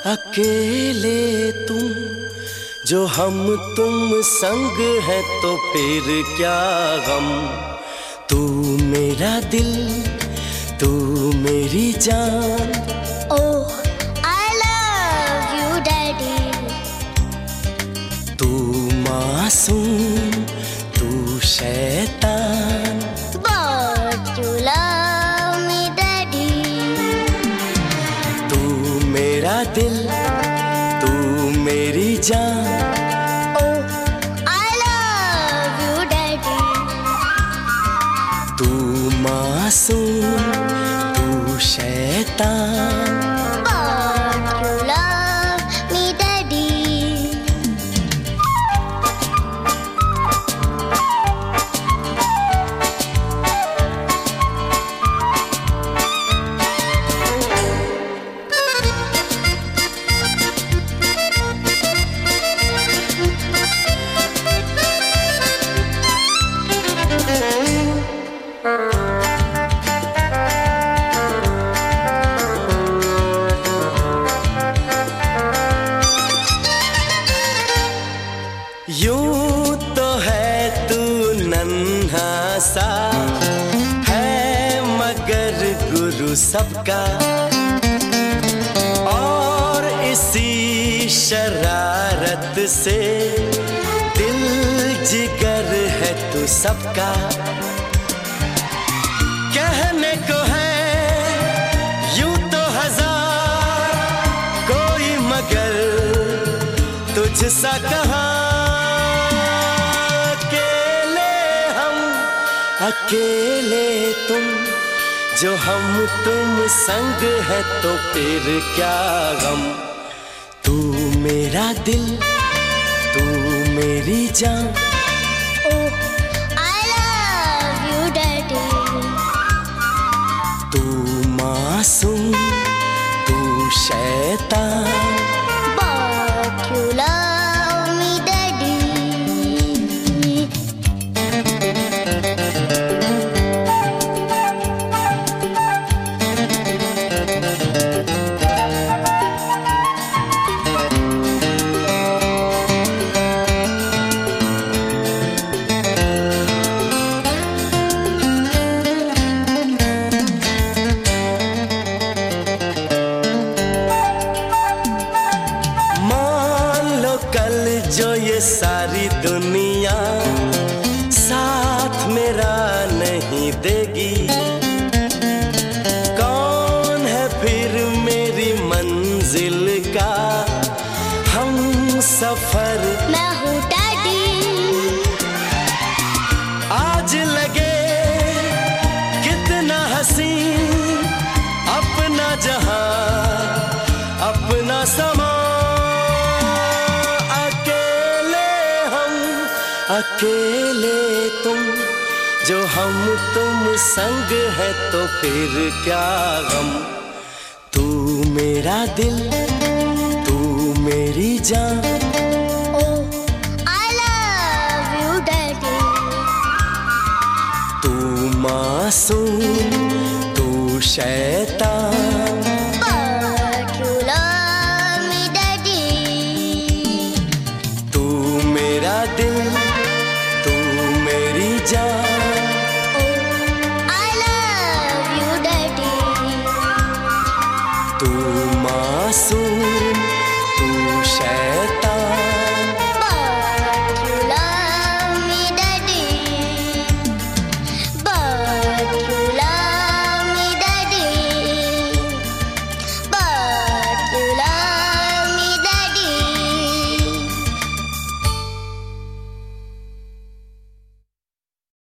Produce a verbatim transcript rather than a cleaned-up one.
अकेले तुम जो हम तुम संग है तो फिर क्या गम। तू मेरा दिल तू मेरी जान। Oh I love you daddy. तू मासूम तू शैतान। But you love me daddy. तू मेरा दिल तू मेरी जान। Oh I love you daddy. तू मासूम तू शैतान। But you love me daddy. यूं तो है तू नन्हा सा है मगर गुरु सबका। और इसी शरारत से दिल जिगर है तू सबका। कहने को है यूं तो हजार कोई मगर तुझसा कहाँ। अकेले तुम जो हम तुम संग है तो फिर क्या गम। तू मेरा दिल तू मेरी जान। Oh I love you daddy. तू मासूम तू शैतान। But you love me daddy. कल जो ये सारी दुनिया साथ मेरा नहीं देगी। कौन है फिर मेरी मंजिल का हम सफर। मैं हूँ डैडी। आज लगे कितना हसी अपना जहां अपना समा। अकेले तुम जो हम तुम संग है तो फिर क्या गम। तू मेरा दिल तू मेरी जान। Oh I love you daddy. तू मासूम तू शैतान। But you love me daddy. तू मेरा दिल तू मेरी जान। Oh I love you daddy. तू मासूम तू शैतान।